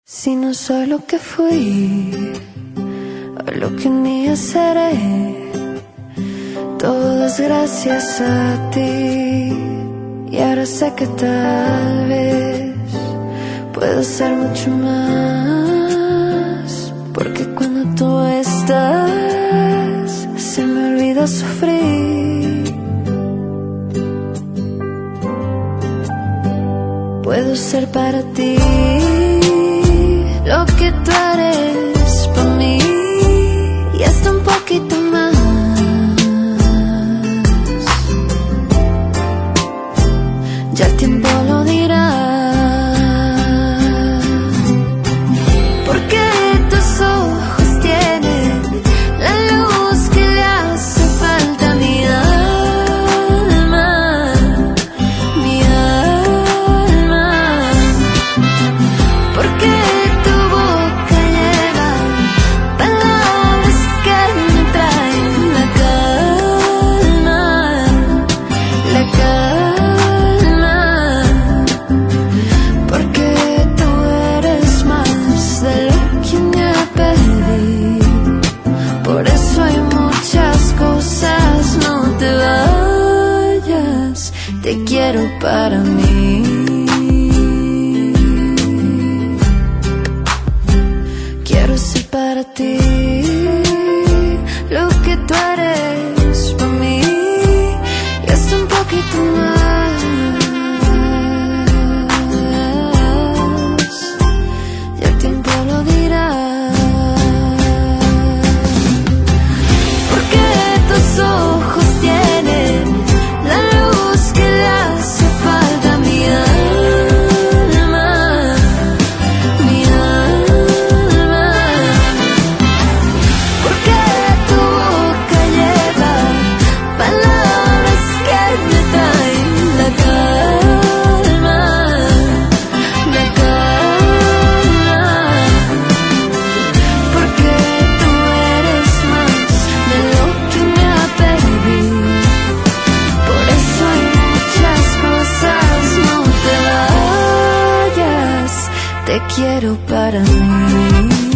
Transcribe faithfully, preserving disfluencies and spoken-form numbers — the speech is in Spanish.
Si no soy lo que fui, o lo que un día seré, todo es gracias a ti. Y ahora sé que tal vez puedo ser mucho más, porque cuando tú estás se me olvida sufrir. Puedo ser para ti lo que tú eres para mí y hasta un poquito más. Ya el tiempo lo dirá, porque tus ojos tienen la luz que le hace falta a mi alma, mi alma, porque te quiero para mí. Quiero ser para ti lo que tú eres para mí y hasta un poquito más. Ya el tiempo lo dirá, porque tus ojos tienen la luz que le hace falta a mi alma, mi alma, porque tu boca lleva palabras que me traen la calma, la calma, porque tú eres más de lo que me ha pedido. Por eso hay muchas cosas, no te vayas, te quiero para mí.